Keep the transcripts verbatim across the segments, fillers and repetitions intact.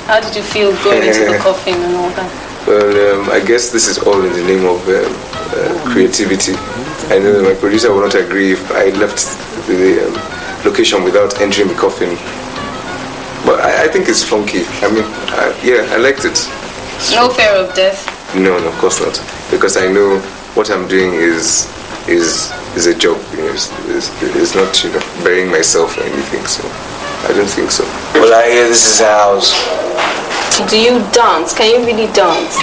How did you feel going into the coffin and all that? Well, um, I guess this is all in the name of um, uh, creativity. I know that my producer will not agree if I left the um, location without entering the coffin. But I, I think it's funky. I mean, I, yeah, I liked it. No fear of death? No, no, of course not. Because I know what I'm doing is is is a job. You know, it's, it's, it's not, you know, burying myself or anything. So I don't think so. Well, I hear this is a house. Do you dance? Can you really dance?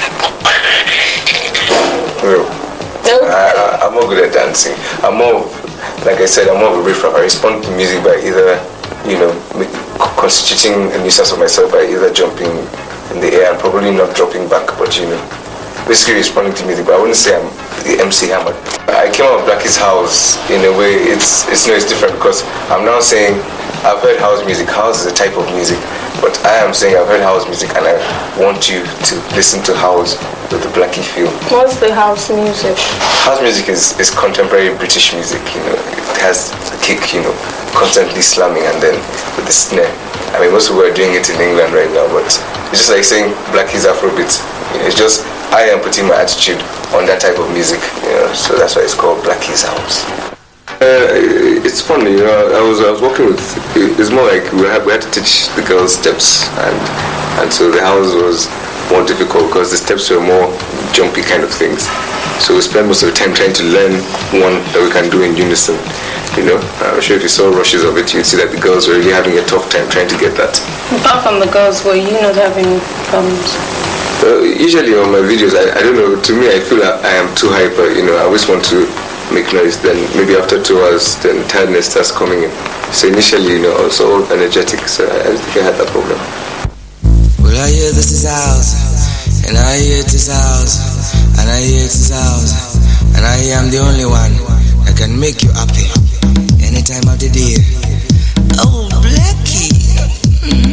No. No? I, I'm not good at dancing. I'm more, like I said, I'm more of a riff rapper. I respond to music by either, you know, constituting a nuisance of myself by either jumping in the air and probably not dropping back, but, you know, basically responding to music. But I wouldn't say I'm the M C Hammer. I came out of Blackie's house in a way. It's it's no, it's different because I'm now saying I've heard house music. House is a type of music, but I am saying I've heard house music and I want you to listen to house with the Blackie feel. What's the house music? House music is, is contemporary British music. You know, it has the kick. You know, constantly slamming and then with the snare. I mean, most people are doing it in England right now, but it's just like saying Blackie's Afrobeat. You know, it's just I am putting my attitude on that type of music. You know, so that's why it's called Blackie's House. Uh, it's funny, you know. I was I was working with. It's more like we had we had to teach the girls steps, and and so the house was more difficult because the steps were more jumpy kind of things. So we spent most of the time trying to learn one that we can do in unison. You know, I'm sure if you saw rushes of it, you'd see that the girls were really having a tough time trying to get that. Apart from the girls, were you not having problems? Uh, usually on my videos, I, I don't know. To me, I feel I, I am too hyper. You know, I always want to make noise, then maybe after two hours then tiredness starts coming in. So initially, you know, I was all energetic, so I don't think I had that problem. Well, I hear this is house, and I hear it is house, and I hear it is house, and I am the only one that can make you happy any time of the day. Oh, Blackie. Mm-hmm.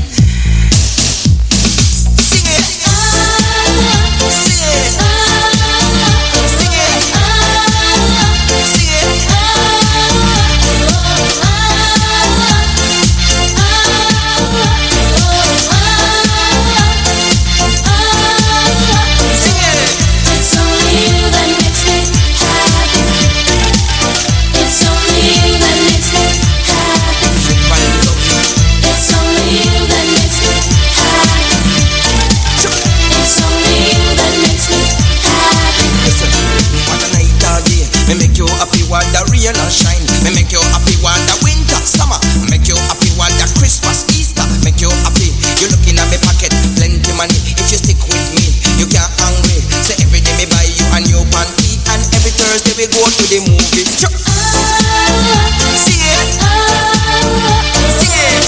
Me make you happy while the rain and shine. Me make you happy while the winter, summer. Make you happy while the Christmas, Easter. Make you happy. You looking at me pocket, plenty money. If you stick with me, you can't hungry. So every day me buy you a new panty, and every Thursday we go to the movie. Sing it, sing it, sing it.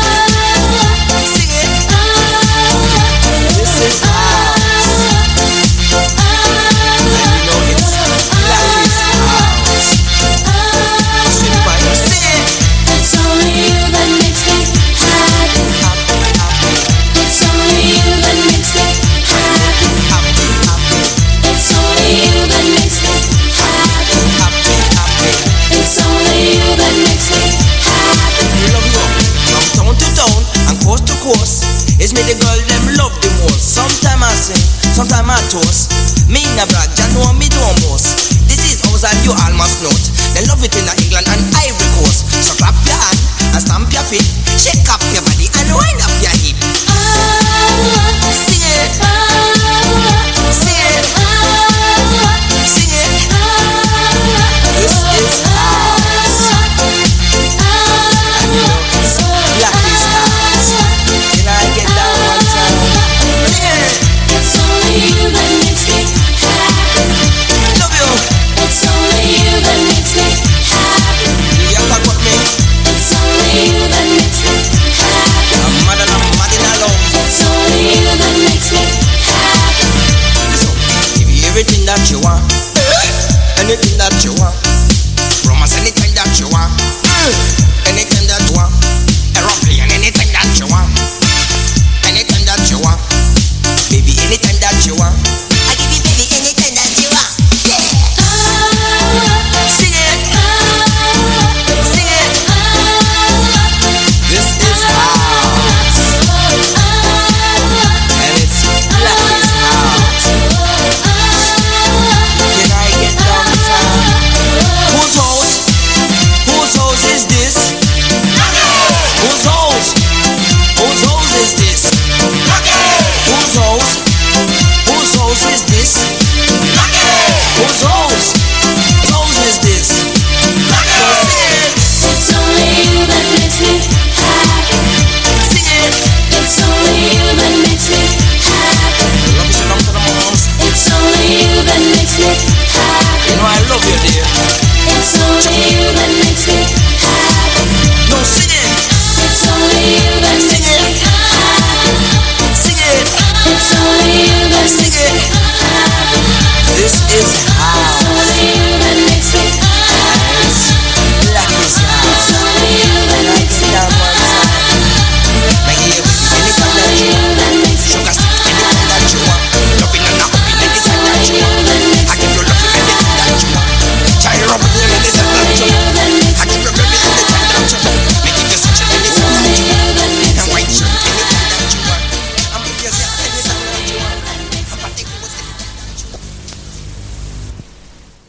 This is house. It's me the girl them love the most. Sometimes I sing, sometimes I toast. Me in a brag, you know me do most. This is house and you almost know it. They love it in England and Ivory Coast. So clap your hand and stamp your feet, shake up your body and wind up your hip.